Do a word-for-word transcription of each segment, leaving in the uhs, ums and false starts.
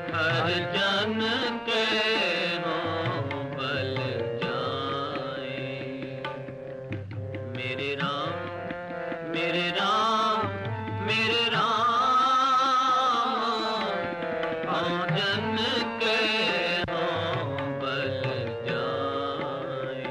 हर जन के हों बल जाए। मेरे राम मेरे राम मेरे राम हों जन के हों बल जाए।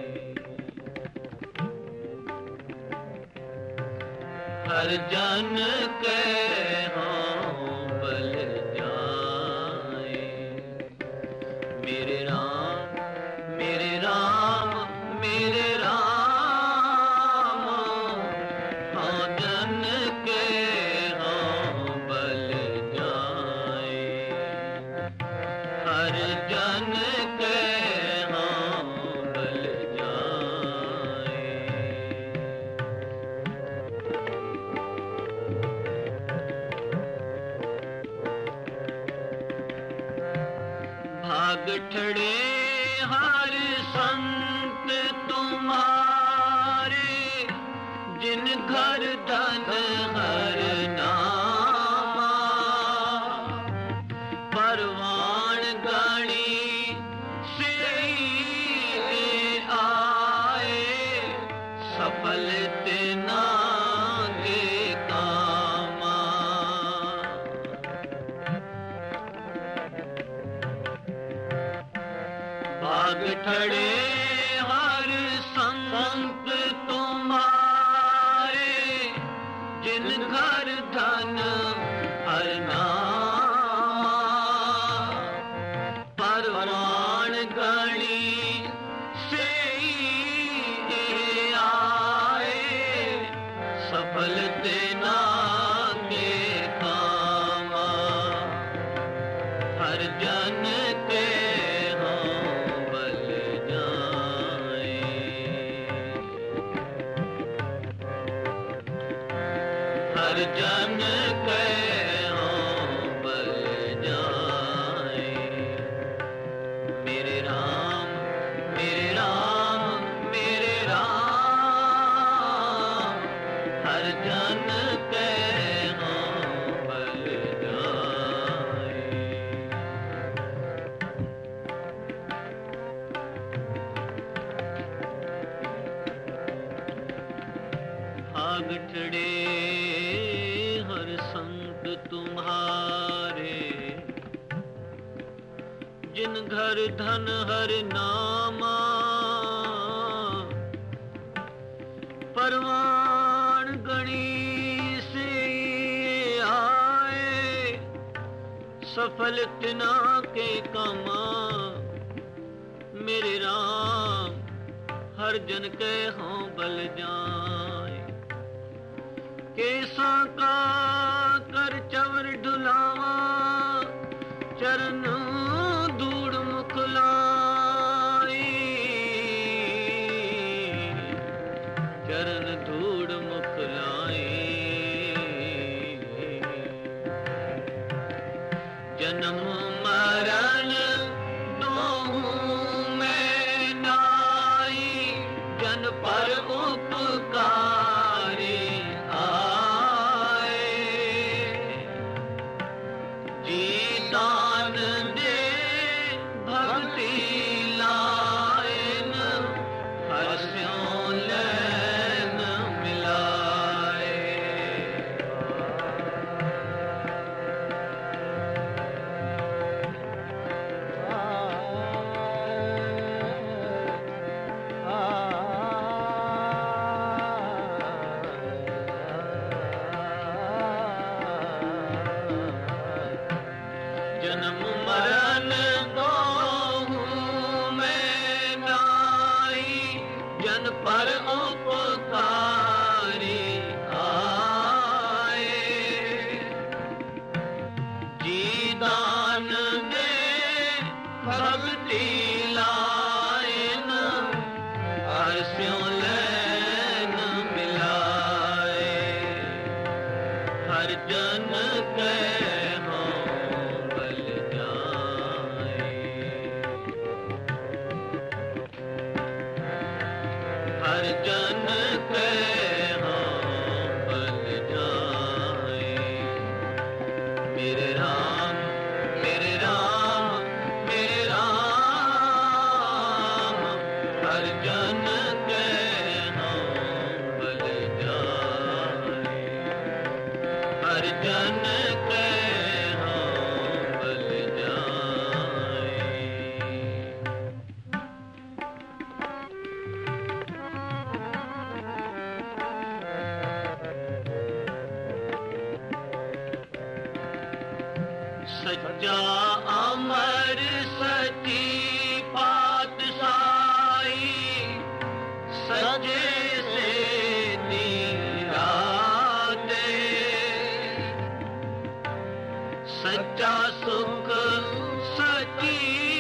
हर जन के हों बल जाए। मेरे राम मेरे राम मेरे राम हों जन के हों बल जाए। हर जन के हों बल जाए। भाग ठड़े हर संत तुम्हारे, जिन घर धन हर नामा। परवान गणी से आए, सफल तेना के कामा। भाग ठड़े हर संत तुम्हारे, जिन घर धन हर नामा। परवान गणी से आए, सफल तेना के कामा। हर जन के हों बल जाए। हर जन के हों बल जाए। मेरे राम मेरे राम मेरे राम हर जन के हों बल जाए। भाग ठड़े हर संत तुम्हारे, जिन घर धन हर नामा। परवान गणी से आए, सफल तिना के कामा। मेरे राम हर जन के हों बल जाए। केसा का कर चवर ढुलावा, चरण धूड़ मुखलाई। चरण धूड़ मुखलाई। जन्म मरण दोहूं में नाई, जन पर उपकारी आए। जी दान दे भक्ति लायन, हर स्यों लैन मिलाए। जन्म मरण दोहूं में नाई, जन पर उपकारी आए। जी दान दे भक्ति लायन, हर स्यों लैन मिलाए। हर जन के हों बल जाए। हर जन के हों बल जाए। मेरे राम मेरे सच्चा अमर सच्ची पातशाही सच्चे से निराते सच्चा सुख सच्ची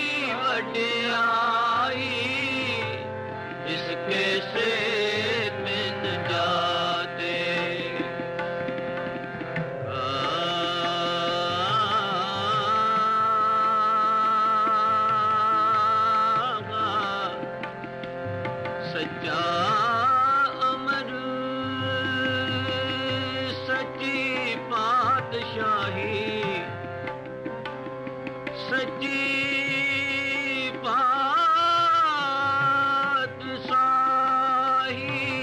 वड्याई जिसके से मिल जाते सच्चा अमर सच्ची पातशाही सच्ची पातशाही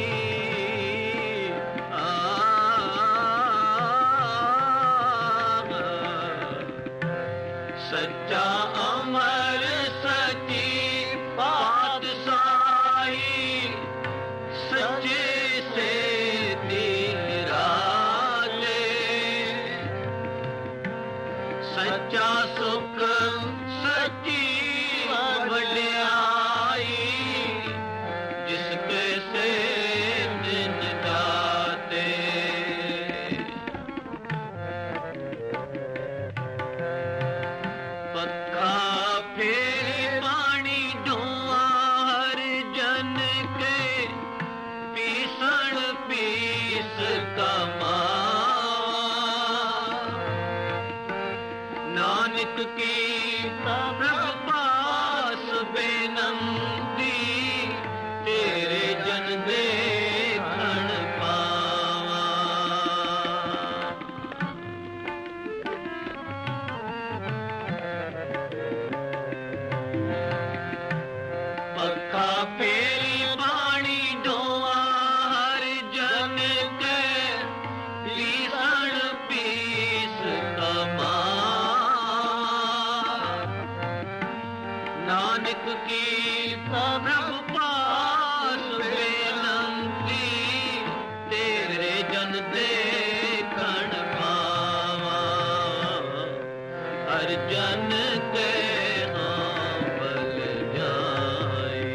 आ सच्चा अमर सच्ची पातशाही सच्चे से निराले सच्चा सुख सच्ची वड्याई जिसके से दिन जाते पक्का फेर पानी ढोआ हर जन के पीसण पीस कमावा नानक की प्रभु पास बेनंती तेरे जन देखण पावा पक्का फेरी पानी ढोआ हर जन के पीसण पीस कमावा नानक की प्रभु पास बेनंती तेरे जन देखण पावा हर जन के हाँ बल जाए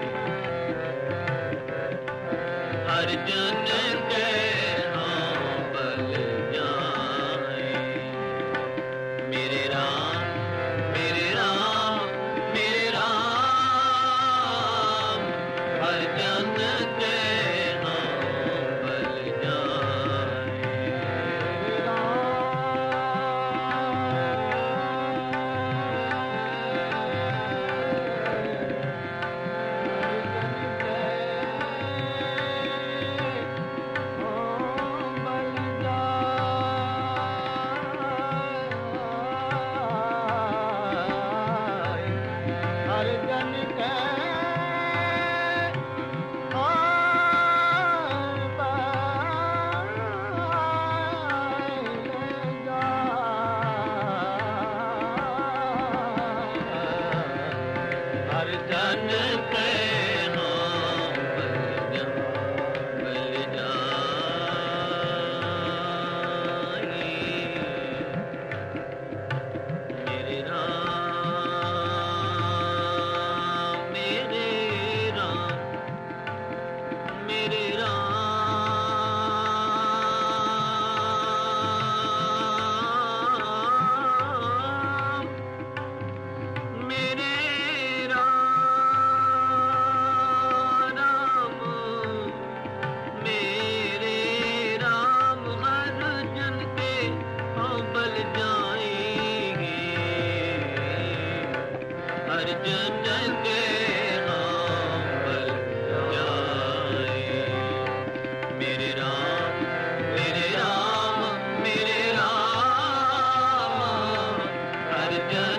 हर जन के हाँ बल जाए मेरे राम मेरे राम मेरे राम हर जन के हाँ बल जाए हर जन के हर जन के हाँ बल जाए मेरे राम मेरे राम मेरे राम मेरे राम मेरे राम हर जन के हाँ बल जाएंगे हर जन के हाँ बल जाए मेरे राम मेरे राम मेरे राम हर जन